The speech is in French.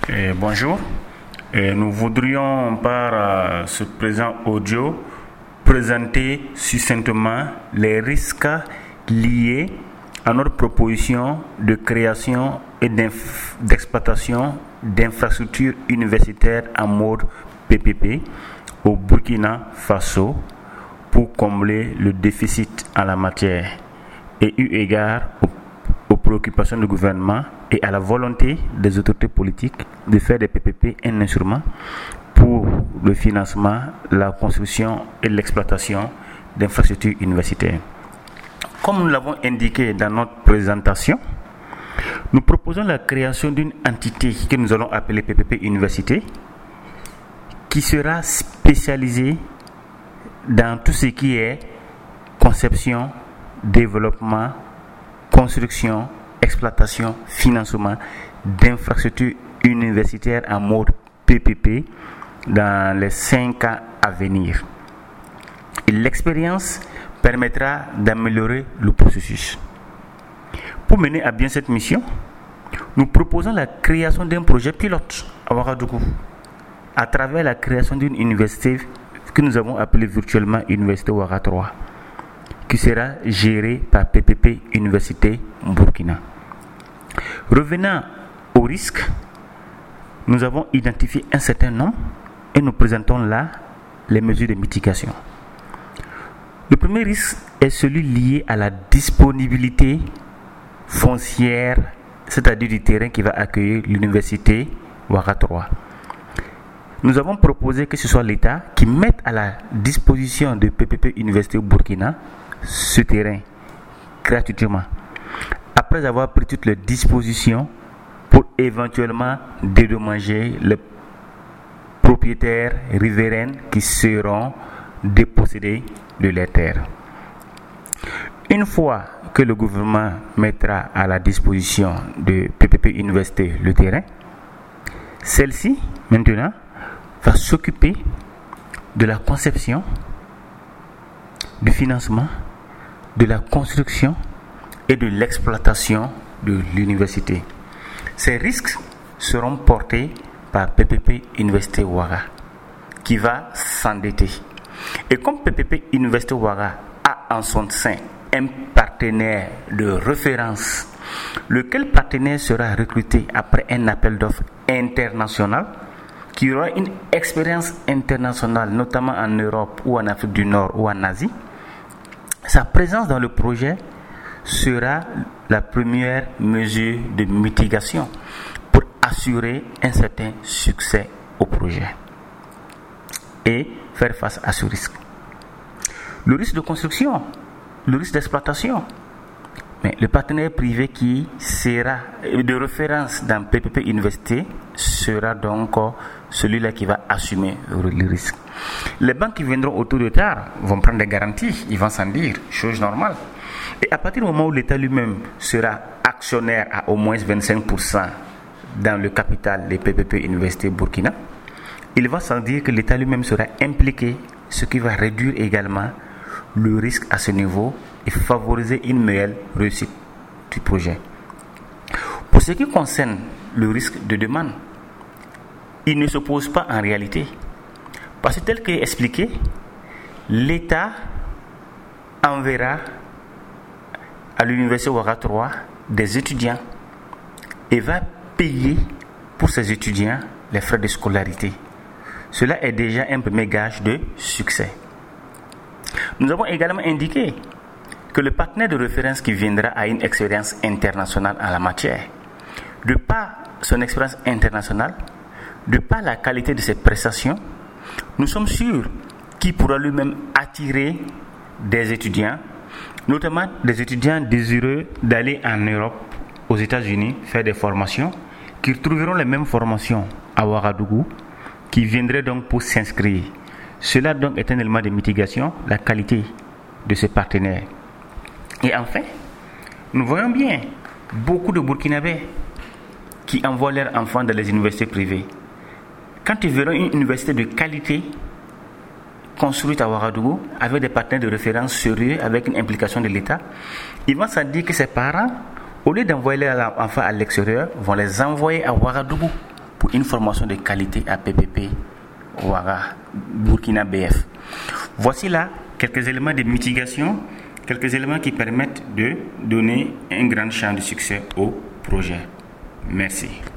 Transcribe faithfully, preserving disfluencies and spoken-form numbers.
Et bonjour. Et nous voudrions par euh, ce présent audio présenter succinctement les risques liés à notre proposition de création et d'inf- d'exploitation d'infrastructures universitaires en mode P P P au Burkina Faso pour combler le déficit en la matière et eu égard aux, aux préoccupations du gouvernement et à la volonté des autorités politiques de faire des P P P un instrument pour le financement, la construction et l'exploitation d'infrastructures universitaires. Comme nous l'avons indiqué dans notre présentation, nous proposons la création d'une entité que nous allons appeler P P P Université, qui sera spécialisée dans tout ce qui est conception, développement, construction, exploitation, financement d'infrastructures universitaires en mode P P P dans les cinq ans à venir. Et l'expérience permettra d'améliorer le processus. Pour mener à bien cette mission, nous proposons la création d'un projet pilote à Ouagadougou à travers la création d'une université que nous avons appelée virtuellement Université Ouaga trois, qui sera gérée par P P P Université Burkina. Revenant au risque, nous avons identifié un certain nombre et nous présentons là les mesures de mitigation. Le premier risque est celui lié à la disponibilité foncière, c'est-à-dire du terrain qui va accueillir l'université Ouaga trois. Nous avons proposé que ce soit l'État qui mette à la disposition de P P P Université Burkina ce terrain gratuitement, après avoir pris toutes les dispositions pour éventuellement dédommager les propriétaires riverains qui seront dépossédés de leurs terres. Une fois que le gouvernement mettra à la disposition de P P P Université le terrain, celle-ci, maintenant, va s'occuper de la conception, du financement, de la construction et de l'exploitation de l'université. Ces risques seront portés par P P P Université Ouaga, qui va s'endetter. Et comme P P P Université Ouaga a en son sein un partenaire de référence, lequel partenaire sera recruté après un appel d'offres international, qui aura une expérience internationale, notamment en Europe ou en Afrique du Nord ou en Asie, sa présence dans le projet sera la première mesure de mitigation pour assurer un certain succès au projet et faire face à ce risque. Le risque de construction, le risque d'exploitation. Mais le partenaire privé qui sera de référence dans P P P Université sera donc celui-là qui va assumer le risque. Les banques qui viendront autour de terre vont prendre des garanties, ils vont s'en dire, chose normale. Et à partir du moment où l'État lui-même sera actionnaire à au moins vingt-cinq pour cent dans le capital des P P P Université Burkina, il va sans dire que l'État lui-même sera impliqué, ce qui va réduire également le risque à ce niveau et favoriser une meilleure réussite du projet. Pour ce qui concerne le risque de demande, il ne se pose pas en réalité. Parce que tel qu'est expliqué, l'État enverra à l'université Ouaga trois des étudiants et va payer pour ces étudiants les frais de scolarité. Cela est déjà un premier gage de succès. Nous avons également indiqué que le partenaire de référence qui viendra a une expérience internationale en la matière. De par son expérience internationale, de par la qualité de ses prestations, nous sommes sûrs qu'il pourra lui-même attirer des étudiants, notamment des étudiants désireux d'aller en Europe, aux États-Unis, faire des formations, qui trouveront les mêmes formations à Ouagadougou, qui viendraient donc pour s'inscrire. Cela donc est un élément de mitigation, la qualité de ces partenaires. Et enfin, nous voyons bien beaucoup de Burkinabés qui envoient leurs enfants dans les universités privées. Quand ils verront une université de qualité construite à Ouagadougou, avec des partenaires de référence sérieux, avec une implication de l'État, ils vont se dire que ces parents, au lieu d'envoyer leurs enfants à l'extérieur, vont les envoyer à Ouagadougou pour une formation de qualité à P P P Ouaga, Burkina B F. Voici là quelques éléments de mitigation, quelques éléments qui permettent de donner un grand champ de succès au projet. Merci.